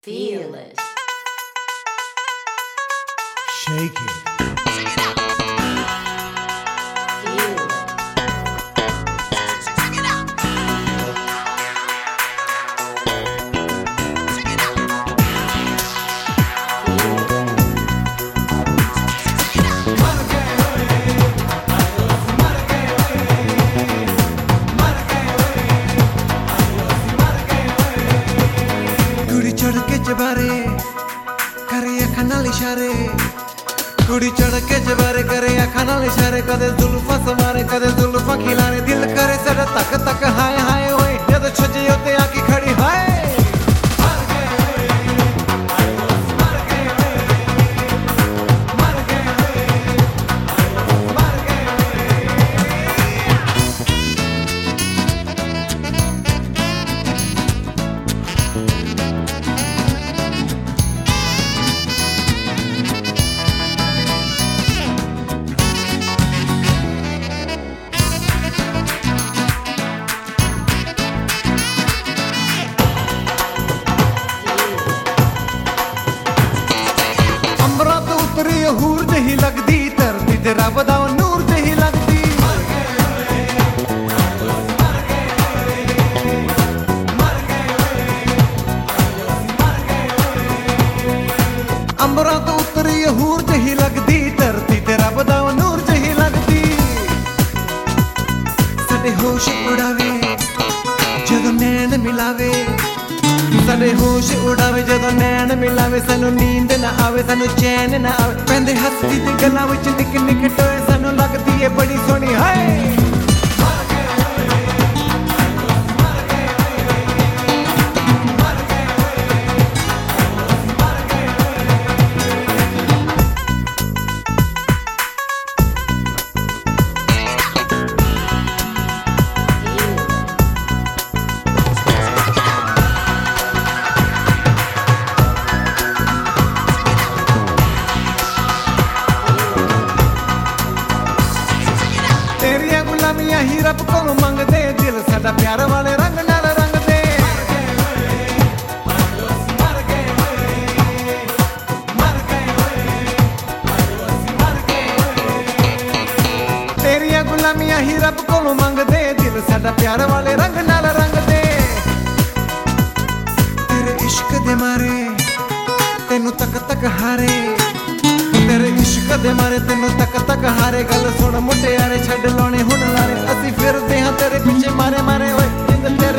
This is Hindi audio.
Feel it. Shake it. Feel it. कुड़ी चढ़ के जबारे करे अखा नाल इशारे कुड़ी चढ़ के जबारे करे अखा नाल इशारे कदे जुल्फा समारे कदे जुल्फा खिलाने दिल करे सदा तक तक हाय हाय ओए जद छजे होते आकी खड़ी हाय हूर जही लगदी धरती ते रब दा नूर जही लगदी अंबरा तो उतरी हूर जही लगदी धरती ते रब दा नूर जही लगदी साडे होश उड़ावे जदों नैन मिलावे साडे होश उड़ावे जदों नैन मिलावे सानू नींद ना आवे सानू चैन ना आवे पैंदे हसदी ते गल्लां विच निक निक टोए सानू लगदी ए बड़ी सोहनी हाय तेरिया गुलामियां ही रब को मंगदे दिल साडा प्यार वाले रंग नाल रंग दे तेरिया गुलामियां ही रब को मंगदे दिल साडा प्यार वाले रंग नाल रंग दे तेरे इश्क दे मारे तेनू तक तक हारे तेरे इश्क दे मारे तेनू तक तक हारे गल सुन मुंडियारे छड्ड लाने हुण लारे असीं फिरदे हां तेरे पिछे मारे मारे ओए जिंद तेरे